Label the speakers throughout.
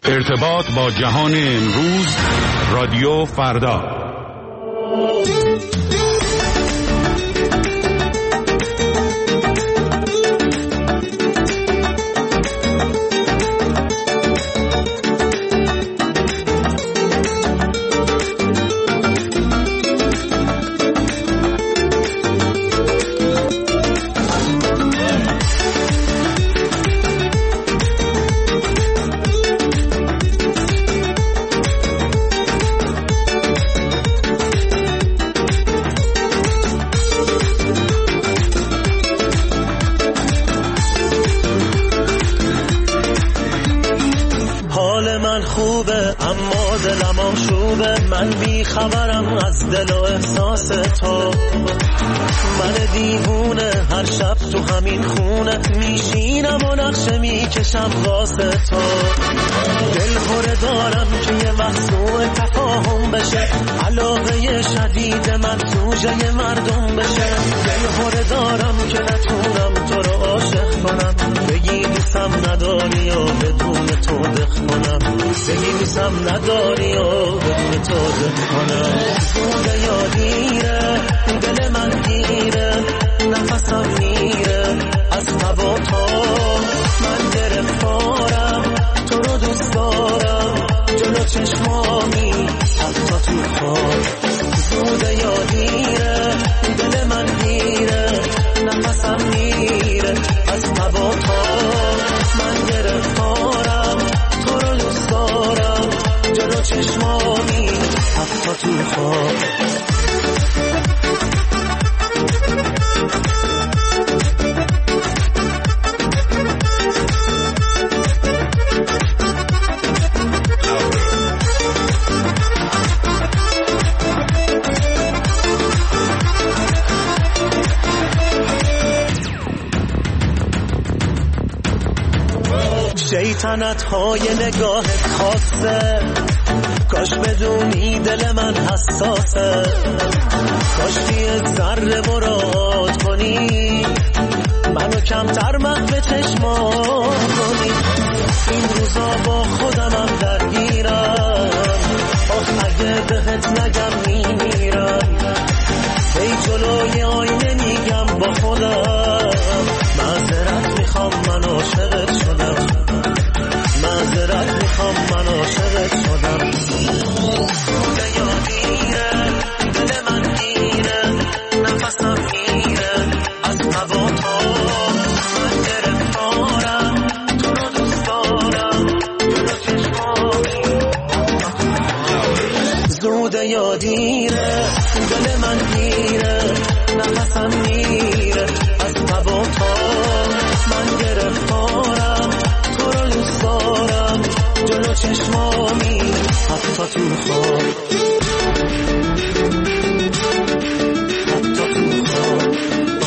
Speaker 1: ارتباط با جهان امروز، رادیو فردا.
Speaker 2: من بی خبرم از دل و احساس تو، من دیوونه هر شب تو همین خونه میشینم و نقشه میکشم واسه تو. دل پره دارم که یه وقت تفاهم بشه، علاقه شدید من سوژه مردم بشه. دل پره دارم که نتونم تو رو عاشق کنم، بگی دوستم نداری و بدون تو دخ کنم، بگی دوستم نداری و بدون تو دخ کنم. زوده یادیره دل من گیره، نفسم میره از تب و تو، من گرفتارم تو رو دوست دارم جلو چشمامی حتی تو خواب. زوده یادیره دل من گیره، نفسم میره از تب و تو، من گرفتارم تو رو دوست دارم جلو چشمامی حتی تو خواب. شیطنت های نگاهت خاصه، کاش بدونی دل من حساسه، کاش بیه ذره مراد کنی منو کمتر محو چشمان کنی. این روزا با خودمم درگیرم، آخ اگه بهت نگم میمیرم. هی جلوی آینه میگم با خودم، معذرت میخوام من عاشقت شدم، معذرت میخوام من عاشقت شدم. زوده یادیره دل من گیره، نفسم میره از تب و تو، من گرفتارم تو رو دوست دارم جلو چشمامی. زوده یادیره دل من گیره، نفسم میره از تب و تو، من گرفتارم تو رو دوست دارم جلو چشمامی حتی تو خواب، حتی تو خواب.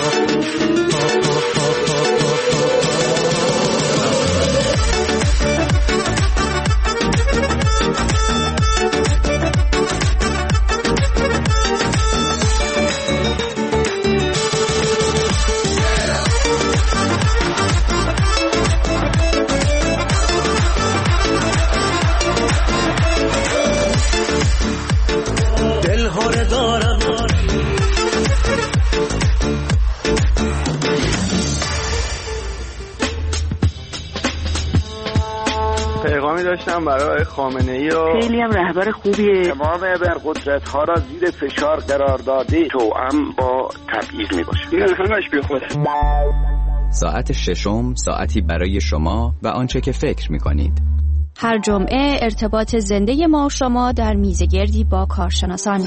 Speaker 3: پیغامی داشتم برای خامنه‌ای و
Speaker 4: خیلی هم رهبر خوبیه،
Speaker 3: تمام ابرقدرت‌ها را زیر فشار قرار داده، توأم با تبعیض میباشه. این همش بی خوده.
Speaker 5: ساعت ششم، ساعتی برای شما و آنچه که فکر میکنید.
Speaker 6: هر جمعه ارتباط زنده ما و شما در میزگردی با کارشناسان.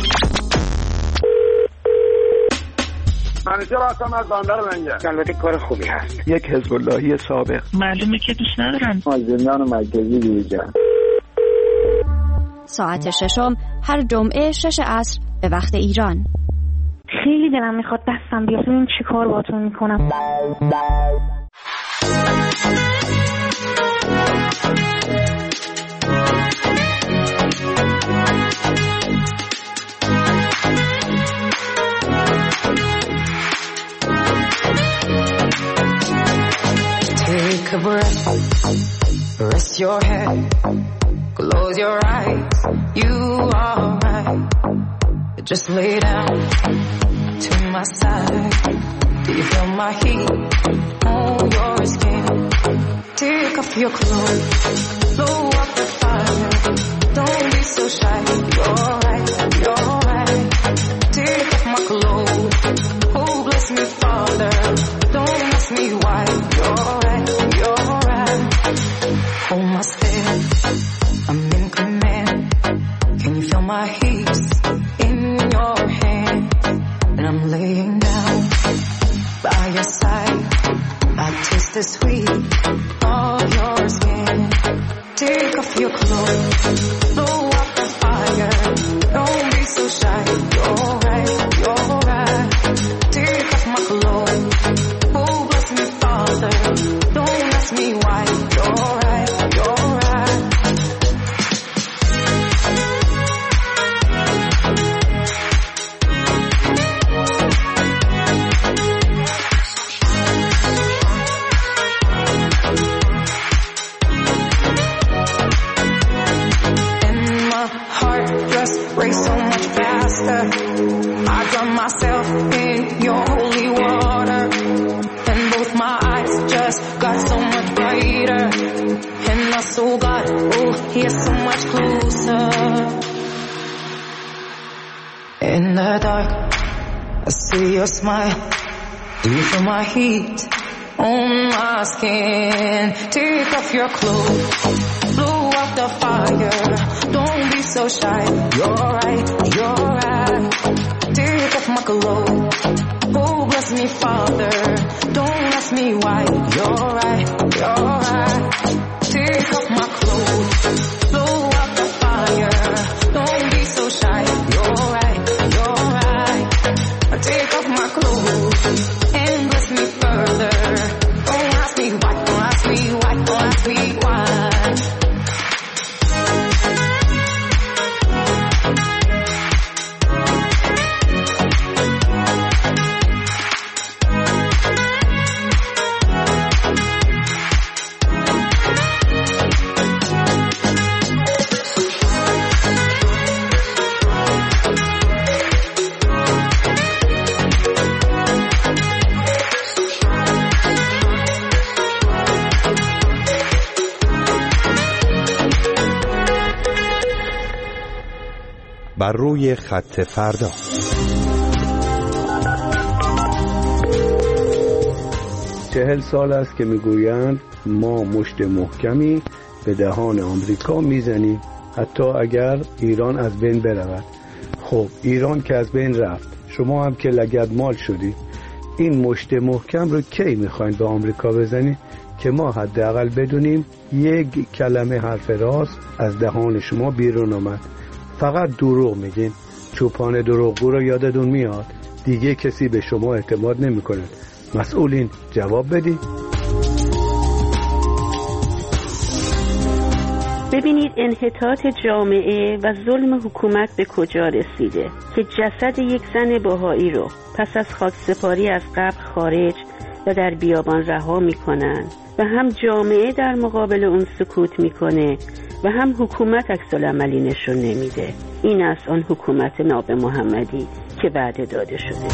Speaker 3: منیجر هستم از بندر منگه.
Speaker 7: البته کار خوبی هست.
Speaker 3: یک حزب اللهی سابق.
Speaker 4: معلومه که دوست ندارن.
Speaker 7: از زندان مرکزی بیرون.
Speaker 6: ساعت ششم هر جمعه 6 عصر به وقت ایران.
Speaker 8: خیلی دلم میخواد دستم بیاد ببین چی کار باهاتون میکنم.
Speaker 9: Take a breath, rest your head. Close your eyes, you are right. Just lay down to my side. Do you feel my heat on your skin? Take off your clothes, blow up the fire. Don't be so shy. You're right, you're right. Take off my clothes, oh bless me Father. Don't ask me why. You're right, you're right. Hold my step, I'm in command. Can you feel my heat in your hand? And I'm laying down by your side. I taste the sweet of your skin. Take off your clothes, blow up the fire. Don't be so shy. You're right, you're right. Take off my clothes, oh bless me Father. Don't ask me why. You're right, you're right. Race so much faster. I drown myself in your holy water, and both my eyes just got so much brighter, and my soul got, oh, here so much closer. In the dark, I see your smile. Do you feel my heat on my skin? Take off your clothes, blow up the fire. Don't be so shy. You're right, you're right. Take off my clothes, oh bless me Father. Don't ask me why. You're right, you're right. Take off my clothes, blow up the fire. Don't be so shy. You're right, you're right. Take off my clothes and bless me further. Don't ask me why, don't ask me why, don't ask me why.
Speaker 10: بر روی خط فردا.
Speaker 11: چهل سال است که میگویند ما مشت محکمی به دهان آمریکا میزنیم حتی اگر ایران از بین برود. خب ایران که از بین رفت، شما هم که لگدمال شدی، این مشت محکم رو کی میخواین به آمریکا بزنید که ما حداقل بدونیم یک کلمه حرف راست از دهان شما بیرون آمد؟ فقط دروغ میگین. چوپان دروغگو رو یادتون میاد؟ دیگه کسی به شما اعتماد نمیکنه. مسئولین جواب بدید.
Speaker 12: ببینید انحطاط جامعه و ظلم حکومت به کجا رسیده که جسد یک زن بهایی رو پس از خاکسپاری از قبر خارج و در بیابان رها میکنن و هم جامعه در مقابل اون سکوت میکنه و هم حکومت عکس‌العملی نشون نمیده. این است آن حکومت ناب محمدی که وعده داده شده.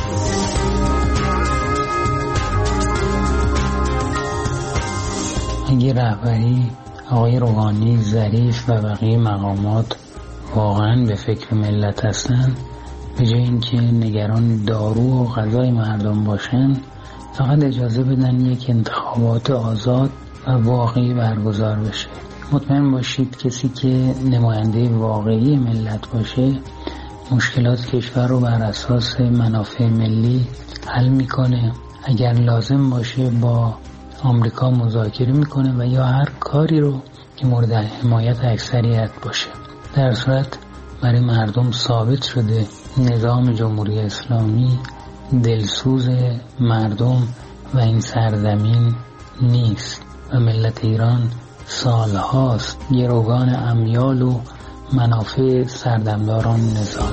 Speaker 13: اگه رهبری آقای روحانی، ظریف و بقیه مقامات واقعا به فکر ملت هستن، به جای اینکه نگران دارو و غذای مردم باشن، فقط اجازه بدن یک انتخابات آزاد و واقعی برگزار بشه. مطمئن باشید کسی که نماینده واقعی ملت باشه مشکلات کشور رو بر اساس منافع ملی حل میکنه. اگر لازم باشه با آمریکا مذاکره میکنه و یا هر کاری رو که مورد حمایت اکثریت باشه. در صورت برای مردم ثابت شده نظام جمهوری اسلامی دلسوز مردم و این سرزمین نیست و ملت ایران سالهاست گروگان امیال و منافع سردمداران نظام.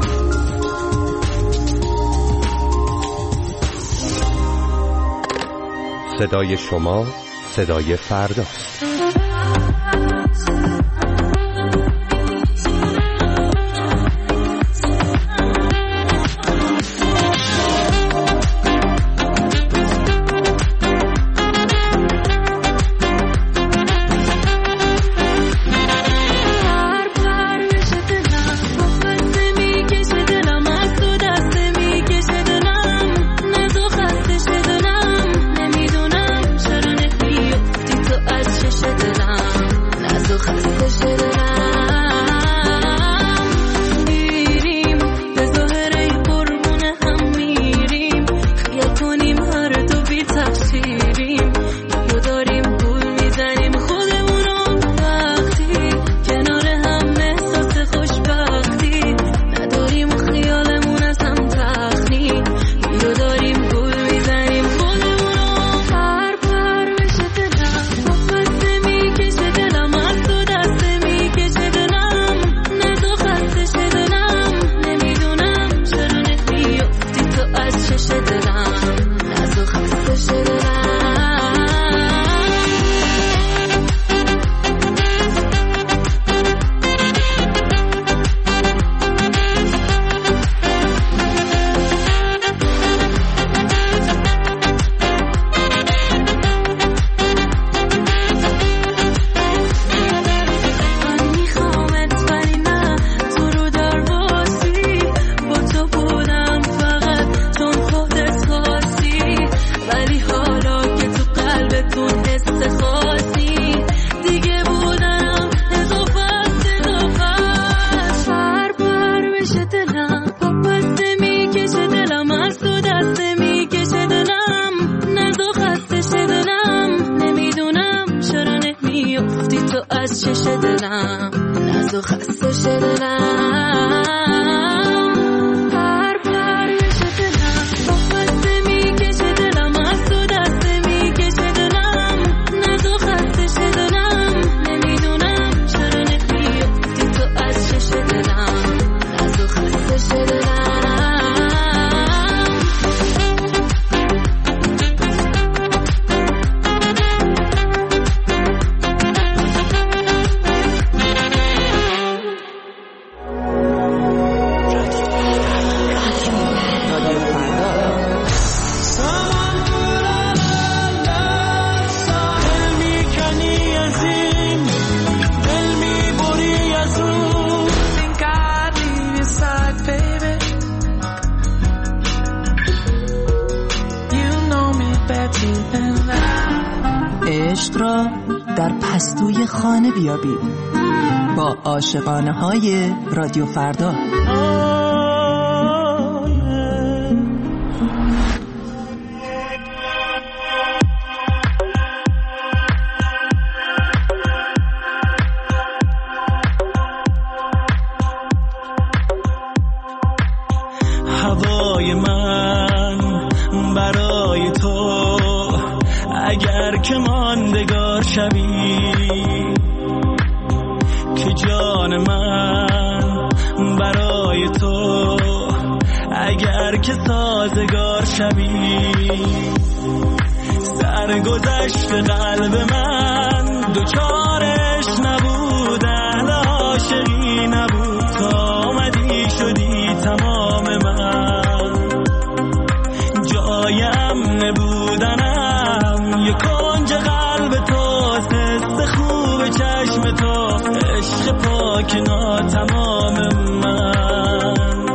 Speaker 10: صدای شما، صدای فردا.
Speaker 9: از چش دلم ناز و خسته شدنم هر پریش دلم با خسته میکشه دلم از تو دسته میکشه دلم ناز و خسته شدنم نمیدونم چرا نمیفتی تو از چش دلم ناز و خسته شدنم
Speaker 14: عشق را در پستوی خانه بیابید با عاشقانه های رادیو فردا.
Speaker 2: هوای من برای تو اگر که ماندگار شوی، که جان من برای تو اگر که سازگار شوی، سرگذشت قلب من دوچارش نبود، اهل عاشقی نبود، تا آمدی شدی تمام من، جایم نبودنم یک کنج قلب تو، حس خوب چشم تو، عشق پاک ناتمام من.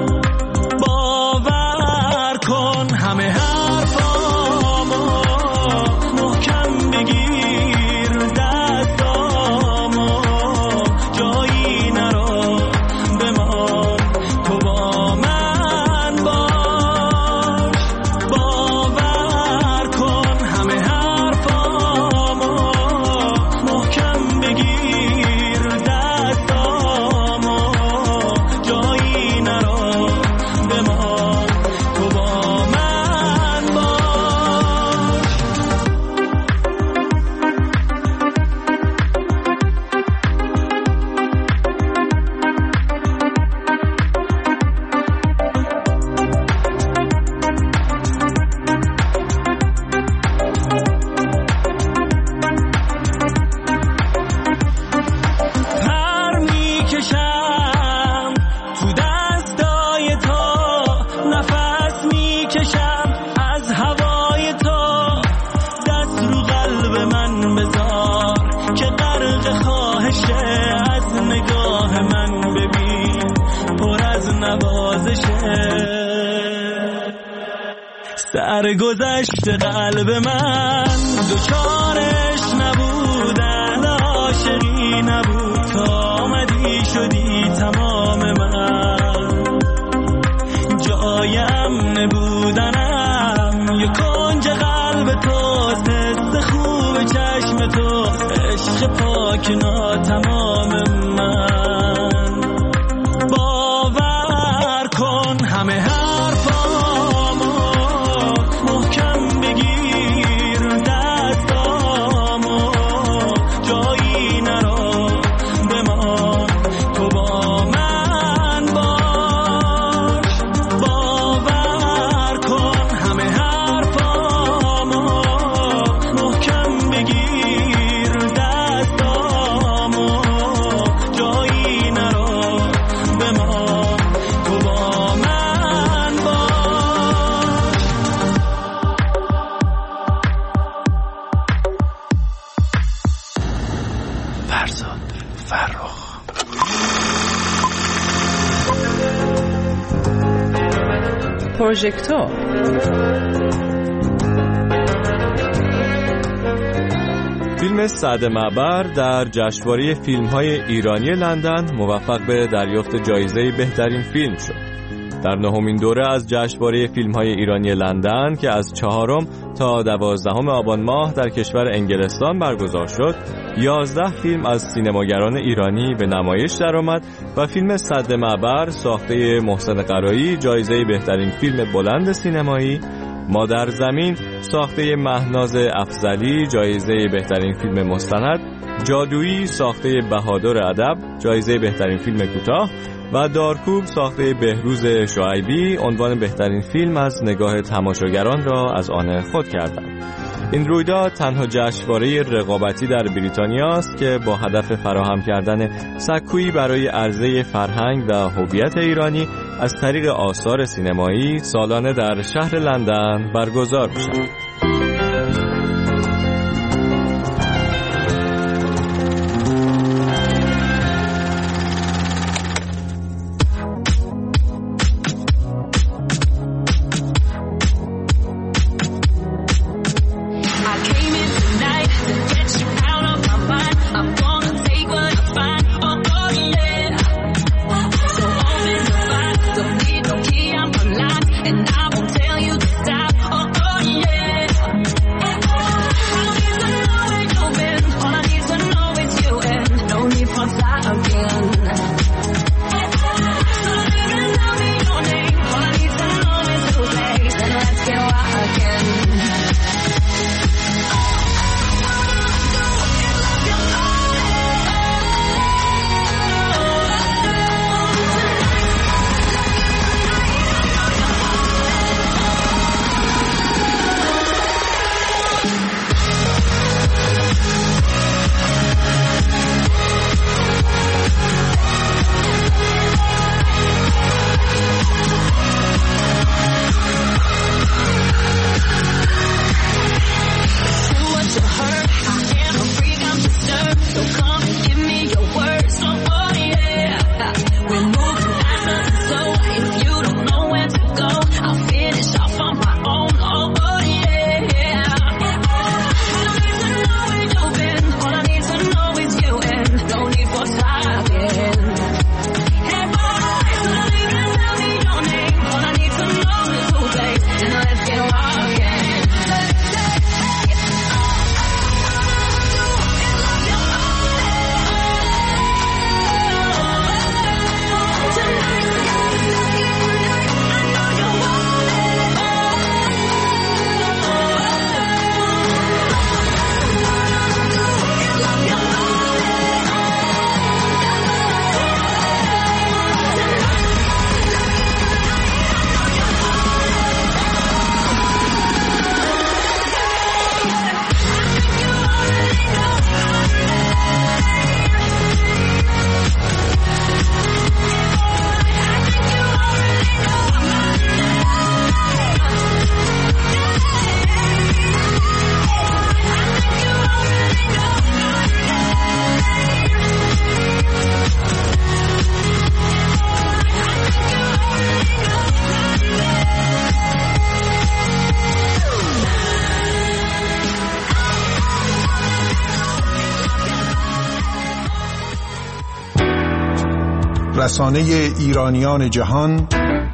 Speaker 2: باور کن همه حرفامو محکم بگیر، دستامو جایی نرو بمان، تو با من باش. باور کن همه حرفامو محکم بگیر، دستامو جایی نرو بمان، تو با من باش. پر میکشم تو دستای تو، نفس میکشم از هوای تو، دست رو قلب من بذار که غرق خواهشه، از نگاه من ببین پر از نوازشه، سرگذشت قلب من دوچارش نبود، اهل عاشقی نبود، تا آمدی شدی تمام من، جایم نبودنم یک کنج قلب تو، حس خوب چشم تو، عشق پاک ناتمام من. باور کن همه حرفامو محکم بگیر، دستامو جایی نرو بمان، تو با من باش. باور کن همه حرفامو محکم بگیر، دستامو جایی نرو بمان، تو با من باش. فرزاد فرخ.
Speaker 15: پروژکتور
Speaker 16: فیلم سعد معبر در جشنواره فیلم‌های ایرانی لندن موفق به دریافت جایزه بهترین فیلم شد. در 9مین دوره از جشنواره فیلم‌های ایرانی لندن که از 4 تا 12 آبان ماه در کشور انگلستان برگزار شد، 11 فیلم از سینماگران ایرانی به نمایش درآمد و فیلم سد معبر ساخته محسن قرایی جایزه بهترین فیلم بلند سینمایی، مادر زمین ساخته مهناز افضلی جایزه بهترین فیلم مستند، جادویی ساخته بهادر ادب جایزه بهترین فیلم کوتاه و دارکوب ساخته بهروز شعیبی عنوان بهترین فیلم از نگاه تماشاگران را از آن خود کردند. این رویداد تنها جشنواره رقابتی در بریتانیا است که با هدف فراهم کردن سکویی برای عرضه فرهنگ و هویت ایرانی از طریق آثار سینمایی سالانه در شهر لندن برگزار می‌شود.
Speaker 15: رسانه ایرانیان جهان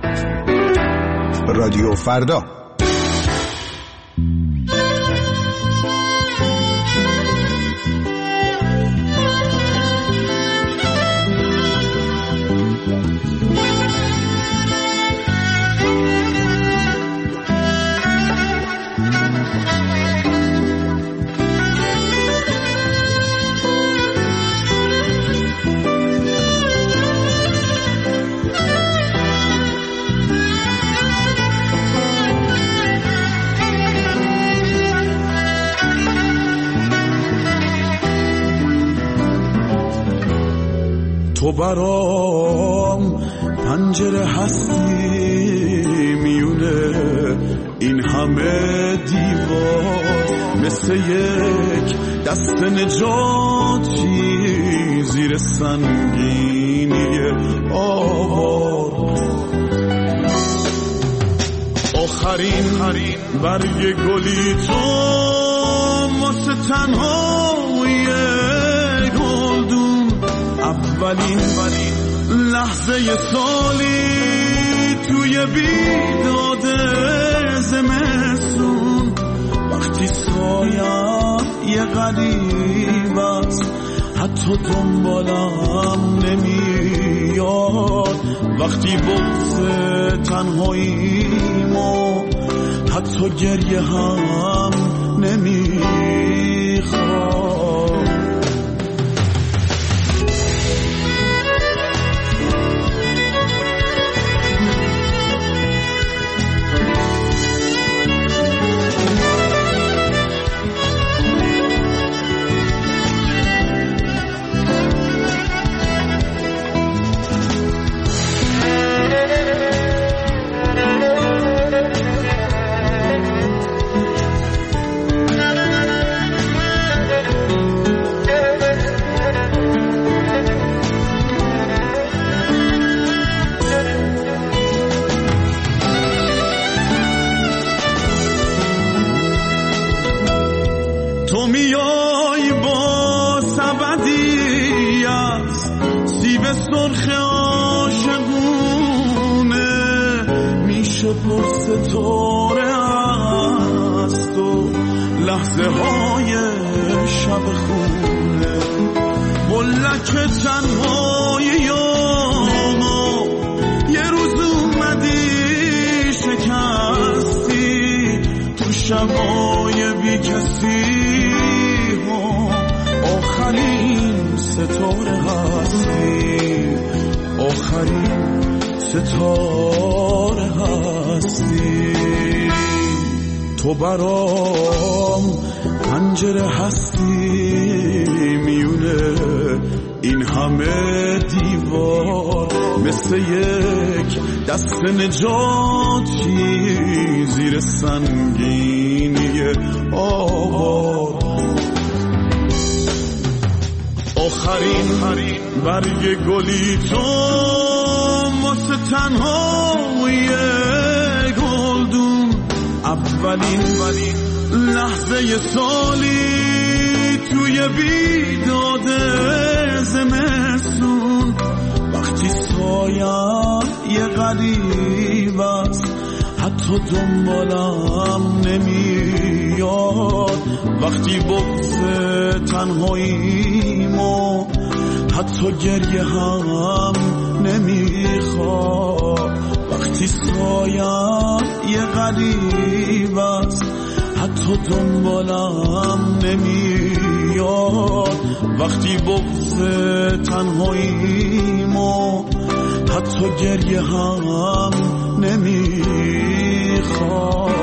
Speaker 15: رادیو فردا.
Speaker 17: تو برام پنجره هستی میونه این همه دیوار، مثل یک دست نجاتی زیر سنگینی آوار. آخرین برگ گلی تو واسه تنهای گلدون، اولین لحظه سالی توی بیداد زمستون، وقتی سایم یه غریب است حتی دنبالم نمیاد، وقتی بغض تنهاییم و حتی گریه هم نمیخواد. تو میای با سبدی از سیب سرخ عاشقونه، میشه پر ستاره است و لحظه های شب خونه، ملک تنهایی ما یه روز اومدی شکستی تو شبای بی کسی، آخرین ستاره هستی، آخرین ستاره هستی. تو برام پنجره هستی میونه این همه دیوار، مثل یک دست نجاتی زیر سنگینی آوار. آخرین برگ گلی تو واسه تنهای گلدون، اولین لحظه سالی توی بیداد زمستون، وقتی سایم یه غریب است حتی دنبالم نمیاد، وقتی بغض تنهاییم و حتی گریه هم نمیخواد، وقتی سایم یه غریب است حتی دنبالم نمیاد، وقتی بغض تنهاییم و حتی گریه هم نمیخواد.